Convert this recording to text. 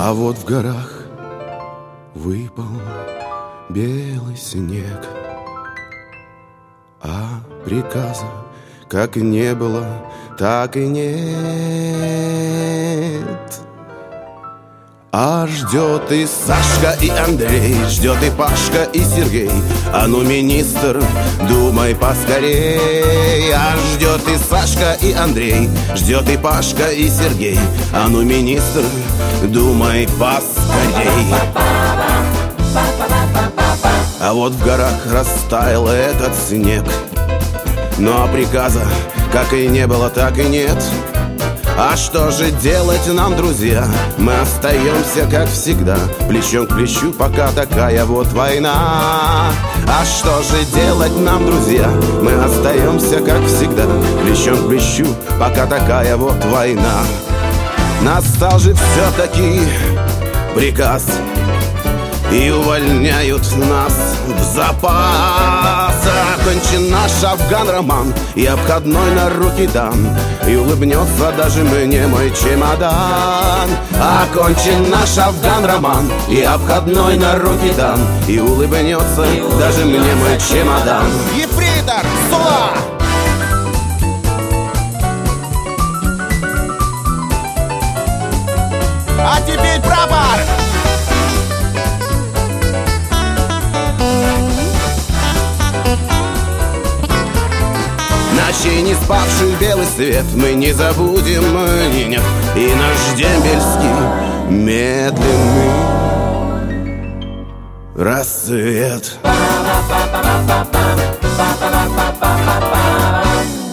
А вот в горах выпал белый снег, а приказа как не было, так и нет. А ждет и Сашка, и Андрей, ждет и Пашка, и Сергей. А ну, министр, думай поскорей. А ждет и Сашка, и Андрей, ждет и Пашка, и Сергей. А ну, министр, думай поскорей. А вот в горах растаял этот снег, но приказа как и не было, так и нет. А что же делать нам, друзья? Мы остаемся, как всегда, плечом к плечу, пока такая вот война. А что же делать нам, друзья? Мы остаемся, как всегда, плечом к плечу, пока такая вот война. Настал же все-таки приказ, и увольняют нас в запас. Окончен наш афган-роман, и обходной на руки дан, и улыбнется даже мне мой чемодан. Окончен наш афган-роман, и обходной на руки дан, и улыбнется даже мне мой чемодан. Ефрейтор, Сула! А теперь прапор! Ночей не спавших белый свет мы не забудем, нет. И наш дембельский медленный рассвет.